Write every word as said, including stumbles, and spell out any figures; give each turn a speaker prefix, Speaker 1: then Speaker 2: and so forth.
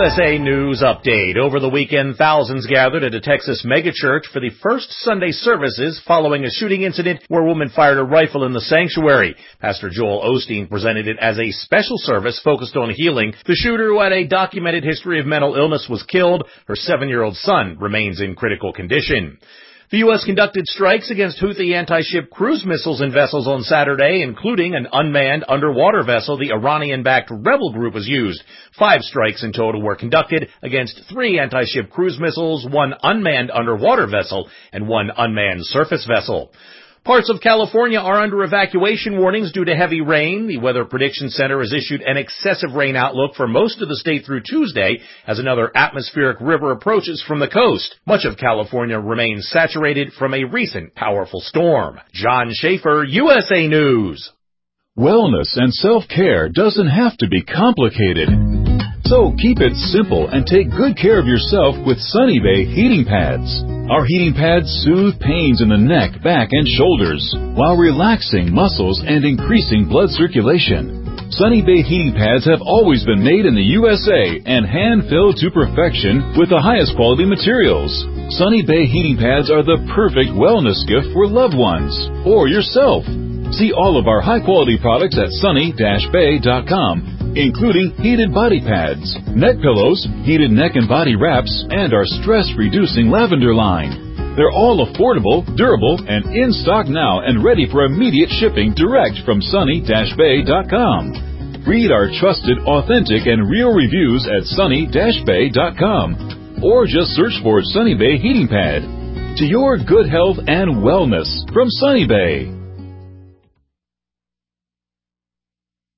Speaker 1: S A News Update. Over the weekend, thousands gathered at a Texas megachurch for the first Sunday services following a shooting incident where a woman fired a rifle in the sanctuary. Pastor Joel Osteen presented it as a special service focused on healing. The shooter, who had a documented history of mental illness, was killed. Her seven-year-old son remains in critical condition. The U S conducted strikes against Houthi anti-ship cruise missiles and vessels on Saturday, including an unmanned underwater vessel the Iranian-backed rebel group has used. Five strikes in total were conducted against three anti-ship cruise missiles, one unmanned underwater vessel, and one unmanned surface vessel. Parts of California are under evacuation warnings due to heavy rain. The Weather Prediction Center has issued an excessive rain outlook for most of the state through Tuesday as another atmospheric river approaches from the coast. Much of California remains saturated from a recent powerful storm. John Schaefer, U S A News.
Speaker 2: Wellness and self-care doesn't have to be complicated. So keep it simple and take good care of yourself with Sunny Bay heating pads. Our heating pads soothe pains in the neck, back, and shoulders while relaxing muscles and increasing blood circulation. Sunny Bay heating pads have always been made in the U S A and hand-filled to perfection with the highest quality materials. Sunny Bay heating pads are the perfect wellness gift for loved ones or yourself. See all of our high-quality products at sunny dash bay dot com, including heated body pads, neck pillows, heated neck and body wraps, and our stress-reducing lavender line. They're all affordable, durable, and in stock now and ready for immediate shipping direct from sunny dash bay dot com. Read our trusted, authentic, and real reviews at sunny dash bay dot com, or just search for Sunny Bay Heating Pad. To your good health and wellness from Sunny Bay.